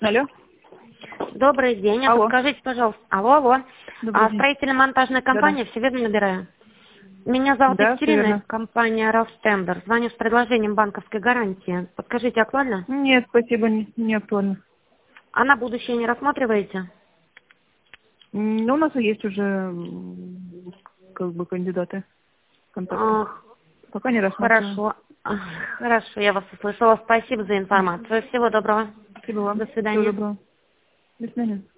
Алло. Добрый день. Алло. Подскажите, пожалуйста. Алло. Добрый день. Строительно-монтажная компания, все верно набираю? Меня зовут Да, всё Екатерина, верно. из компании Рафтендер. Звоню с предложением банковской гарантии. Подскажите, актуально? Нет, спасибо, не актуально. А на будущее не рассматриваете? Ну, у нас и есть уже как бы кандидаты контакты. Ах, Пока не рассматриваем. хорошо. Хорошо, я вас услышала. Спасибо за информацию. Всего доброго. Спасибо вам. До Всего свидания. доброго. До свидания.